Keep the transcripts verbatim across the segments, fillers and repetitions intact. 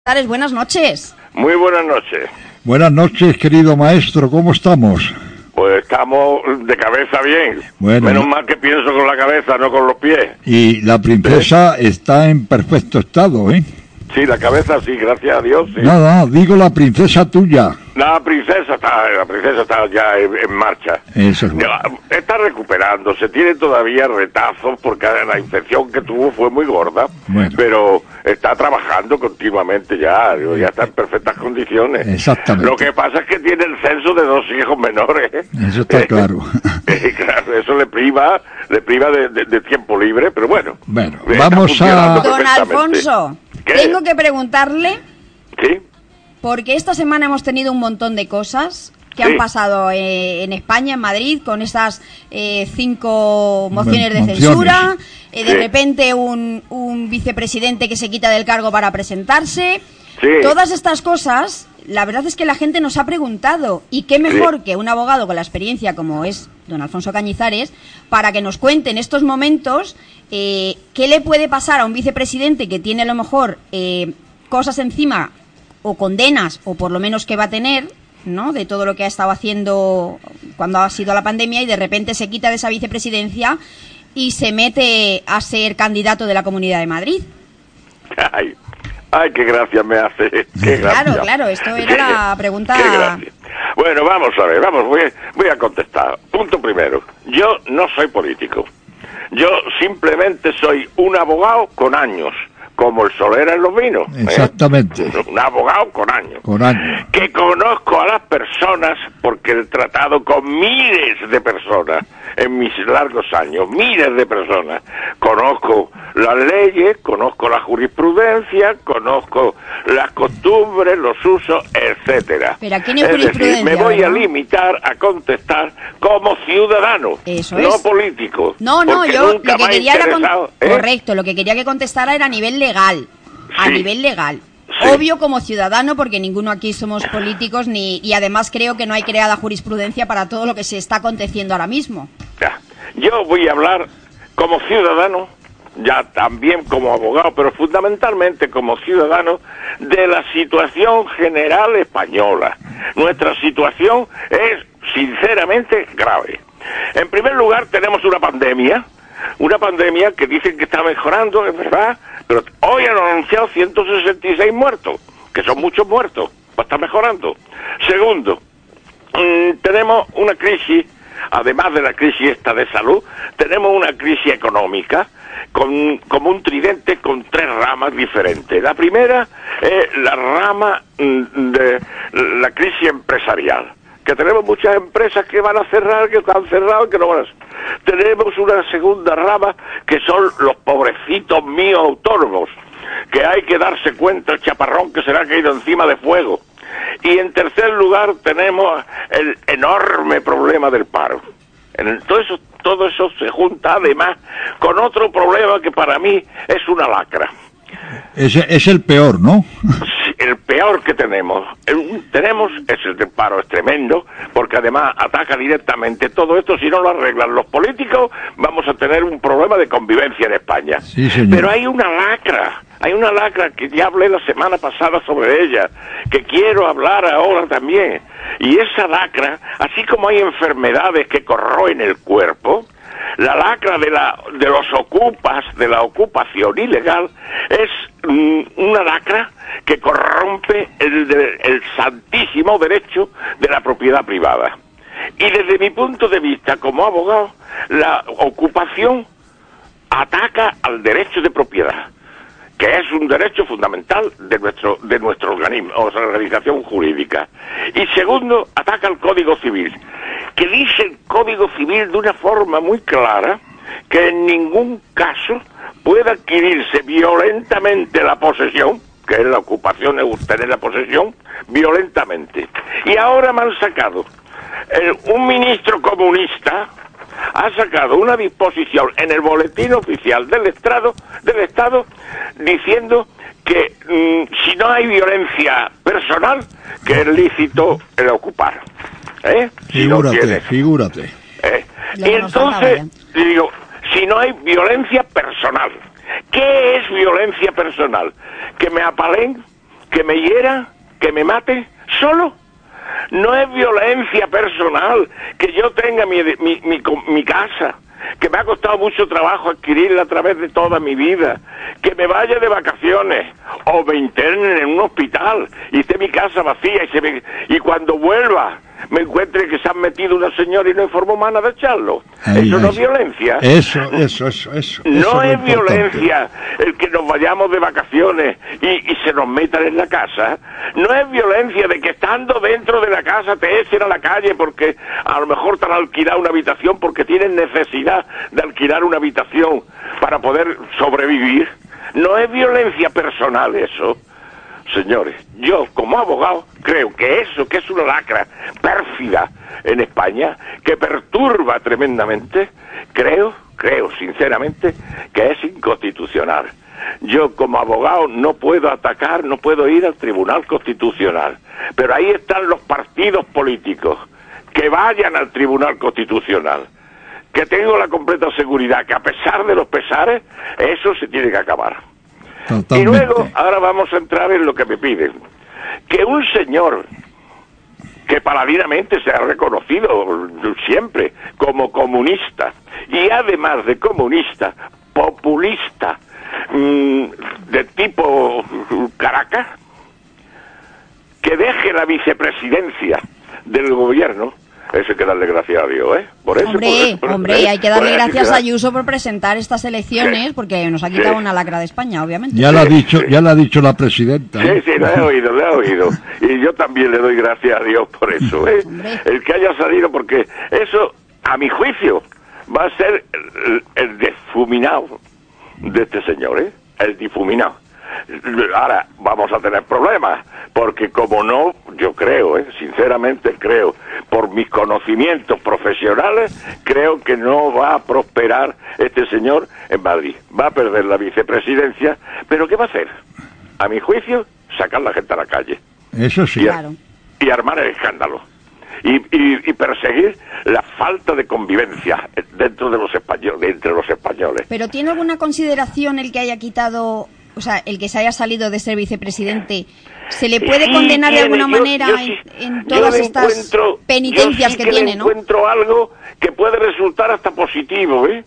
Buenas noches. Muy buenas noches. Buenas noches, querido maestro, ¿cómo estamos? Pues estamos de cabeza bien. Bueno, Menos mal que pienso con la cabeza, no con los pies. Y la princesa ¿Sí? está en perfecto estado, ¿eh? Sí, la cabeza sí, gracias a Dios, sí. Nada, digo la princesa tuya. La princesa está, la princesa está ya en, en marcha. Eso es bueno. Está recuperándose, tiene todavía retazos porque la infección que tuvo fue muy gorda, bueno. Pero está trabajando continuamente ya, ya está en perfectas condiciones. Exactamente. Lo que pasa es que tiene el censo de dos hijos menores. Eso está claro. Claro, eso le priva, le priva de, de, de tiempo libre, pero bueno. Bueno, vamos a... Don Alfonso, ¿Qué? Tengo que preguntarle... ¿Sí? Porque esta semana hemos tenido un montón de cosas que sí. han pasado eh, en España, en Madrid, con esas eh, cinco mociones de mociones. censura, eh, de sí. repente un, un vicepresidente que se quita del cargo para presentarse. Sí. Todas estas cosas, la verdad es que la gente nos ha preguntado, y qué mejor sí. que un abogado con la experiencia como es don Alfonso Cañizares, para que nos cuente en estos momentos eh, qué le puede pasar a un vicepresidente que tiene a lo mejor eh, cosas encima o condenas, o por lo menos que va a tener, ¿no?, de todo lo que ha estado haciendo cuando ha sido la pandemia, y de repente se quita de esa vicepresidencia y se mete a ser candidato de la Comunidad de Madrid. Ay, ay, qué gracia me hace. Qué claro, gracia. claro, esto era la pregunta. Qué gracia. Bueno, vamos a ver, vamos, voy a, voy a contestar. Punto primero, yo no soy político. Yo simplemente soy un abogado con años, como el Solera en los vinos. Exactamente. ¿eh? Un abogado con años. Con años. Que conozco a las personas porque he tratado con miles de personas en mis largos años, miles de personas. Conozco las leyes, conozco la jurisprudencia, conozco las costumbres, los usos, etcétera. Pero aquí no hay es jurisprudencia, decir, me voy ¿verdad? a limitar a contestar como ciudadano, Eso no es. político. No, no, yo lo que quería era con... ¿eh? correcto, lo que quería que contestara era a nivel legal, a sí. nivel legal. Sí. Obvio como ciudadano, porque ninguno aquí somos políticos, ni y además creo que no hay creada jurisprudencia para todo lo que se está aconteciendo ahora mismo. Ya. Yo voy a hablar como ciudadano, ya también como abogado, pero fundamentalmente como ciudadano, de la situación general española. Nuestra situación es sinceramente grave. En primer lugar, tenemos una pandemia, una pandemia que dicen que está mejorando, es verdad, pero hoy han anunciado ciento sesenta y seis muertos, que son muchos muertos, pues está mejorando. Segundo, mmm, tenemos una crisis, además de la crisis esta de salud, tenemos una crisis económica, con, como un tridente con tres ramas diferentes. La primera es la rama mmm, de la crisis empresarial, que tenemos muchas empresas que van a cerrar, que están cerradas, que no van a cerrar. Tenemos una segunda rama que son los pobrecitos míos autónomos, que hay que darse cuenta el chaparrón que se le ha caído encima de fuego. Y en tercer lugar tenemos el enorme problema del paro. En el, todo eso, todo eso se junta además con otro problema que para mí es una lacra. Ese es el peor, ¿no? El peor que tenemos, el, tenemos es el del paro, es tremendo, porque además ataca directamente todo esto. Si no lo arreglan los políticos, vamos a tener un problema de convivencia en España. Sí, señor. Pero hay una lacra, hay una lacra que ya hablé la semana pasada sobre ella, que quiero hablar ahora también. Y esa lacra, así como hay enfermedades que corroen el cuerpo, la lacra de la de los ocupas, de la ocupación ilegal, es mm, una lacra que corrompe el, de, el santísimo derecho de la propiedad privada. Y desde mi punto de vista como abogado, la ocupación ataca al derecho de propiedad, que es un derecho fundamental de nuestro de nuestro organismo, o sea, organización jurídica. Y segundo, ataca al Código Civil, que dice el Código Civil de una forma muy clara que en ningún caso puede adquirirse violentamente la posesión, que es la ocupación, es tener la posesión, violentamente. Y ahora me han sacado, el, un ministro comunista ha sacado una disposición en el boletín oficial del Estado, del Estado diciendo que mmm, si no hay violencia personal, que es lícito el ocupar. ¿Eh? Si figúrate, no tiene, figúrate. ¿eh? Y entonces, digo, si no hay violencia personal, ¿qué es violencia personal? Que me apalen, que me hiera, que me mate, solo. No es violencia personal que yo tenga mi, mi, mi, mi casa, que me ha costado mucho trabajo adquirirla a través de toda mi vida, que me vaya de vacaciones o me internen en un hospital y esté mi casa vacía y, se me, y cuando vuelva me encuentre que se han metido una señora y no hay forma humana de echarlo. Ahí, eso ahí. No es violencia. Eso, eso, eso, eso. No eso es, es violencia el que nos vayamos de vacaciones y, y se nos metan en la casa. No es violencia de que estando dentro de la casa te echen a la calle porque a lo mejor te han alquilado una habitación porque tienen necesidad de alquilar una habitación para poder sobrevivir. No es violencia personal eso. Señores, yo como abogado creo que eso, que es una lacra pérfida en España, que perturba tremendamente, creo, creo sinceramente que es inconstitucional. Yo como abogado no puedo atacar, no puedo ir al Tribunal Constitucional, pero ahí están los partidos políticos, que vayan al Tribunal Constitucional, que tengo la completa seguridad que a pesar de los pesares, eso se tiene que acabar. Totalmente. Y luego, ahora vamos a entrar en lo que me piden. Que un señor que paladinamente se ha reconocido siempre como comunista, y además de comunista, populista, mmm, de tipo Caracas, que deje la vicepresidencia del gobierno. Eso hay que darle gracias a Dios, ¿eh? Por eso, hombre, por eso, por hombre, eso, hay que darle por gracias eso, a Ayuso por presentar estas elecciones, sí, porque nos ha quitado sí. una lacra de España, obviamente. Ya lo ha dicho, sí. ya lo ha dicho la presidenta. ¿eh? Sí, sí, lo he oído, lo he oído. Y yo también le doy gracias a Dios por eso, ¿eh? Hombre. El que haya salido, porque eso, a mi juicio, va a ser el, el difuminado de este señor, ¿eh? El difuminado. Ahora vamos a tener problemas, porque como no, yo creo, ¿eh? sinceramente creo, por mis conocimientos profesionales, creo que no va a prosperar este señor en Madrid. Va a perder la vicepresidencia, pero ¿qué va a hacer? A mi juicio, sacar la gente a la calle. Eso sí. Y, claro. y armar el escándalo. Y, y, y perseguir la falta de convivencia dentro de los españoles, entre los españoles. ¿Pero tiene alguna consideración el que haya quitado, o sea, el que se haya salido de ser vicepresidente? ¿Se le puede sí, condenar tiene, de alguna yo, manera yo sí, en, en todas estas penitencias sí que, que tiene, no? encuentro algo que puede resultar hasta positivo, ¿eh?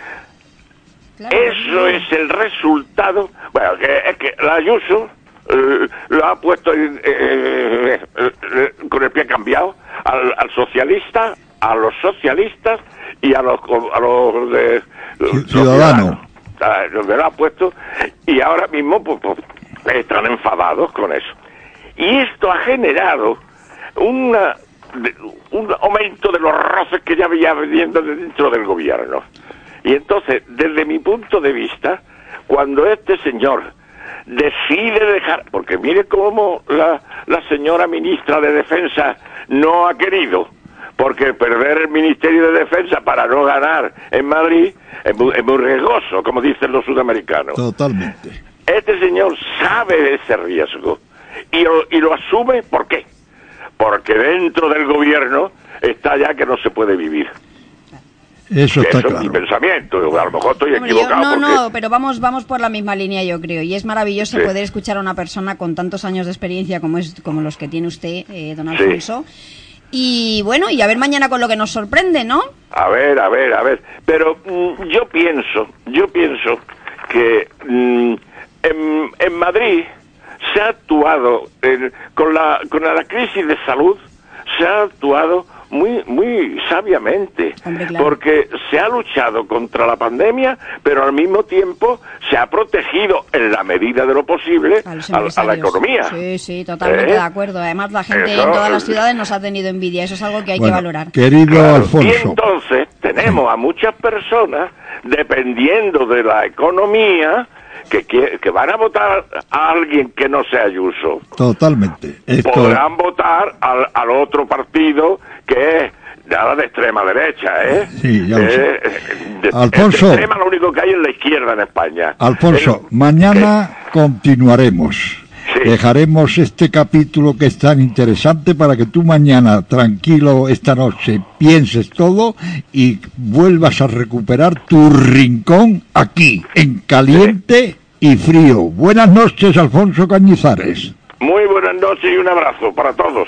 Claro, Eso no. es el resultado. Bueno, que es que la Ayuso eh, lo ha puesto eh, eh, eh, con el pie cambiado al, al socialista, a los socialistas y a los a los de los ciudadanos. Los que lo ha puesto y ahora mismo pues, pues están enfadados con eso. Y esto ha generado una, un aumento de los roces que ya había veniendo dentro del gobierno. Y entonces, desde mi punto de vista, cuando este señor decide dejar... Porque mire cómo la, la señora ministra de Defensa no ha querido, porque perder el Ministerio de Defensa para no ganar en Madrid es muy, es muy riesgoso, como dicen los sudamericanos. Totalmente. Este señor sabe de ese riesgo y lo, y lo asume. ¿Por qué? Porque dentro del gobierno está ya que no se puede vivir. Eso está Eso claro. es mi pensamiento. A lo mejor estoy Hombre, equivocado. Yo, no, porque... no, pero vamos, vamos por la misma línea, yo creo. Y es maravilloso sí. poder escuchar a una persona con tantos años de experiencia como es como los que tiene usted, eh, don Alfonso. Sí. Y bueno, y a ver mañana con lo que nos sorprende, ¿no? A ver, a ver, a ver. Pero mmm, yo pienso, yo pienso que mmm, en, en Madrid se ha actuado en, con la con la crisis de salud, se ha actuado muy muy sabiamente. Hombre, claro. Porque se ha luchado contra la pandemia, pero al mismo tiempo se ha protegido en la medida de lo posible a, a, a la economía. Sí, sí, totalmente ¿Eh? de acuerdo. Además, la gente eso, en todas las ciudades nos ha tenido envidia. Eso es algo que hay bueno, que valorar. Querido claro, Alfonso. Y entonces tenemos a muchas personas, dependiendo de la economía, que, que, que van a votar a alguien que no sea Ayuso. Totalmente. Esto... Podrán votar al, al otro partido que es nada de extrema derecha, ¿eh? Sí, ya lo sé. Eh, de, Alfonso. De extrema lo único que hay es la izquierda en España. Alfonso, eh, mañana ¿qué? continuaremos. Sí. Dejaremos este capítulo que es tan interesante para que tú mañana, tranquilo, esta noche, pienses todo y vuelvas a recuperar tu rincón aquí, en caliente sí. y frío. Buenas noches, Alfonso Cañizares. Muy buenas noches y un abrazo para todos.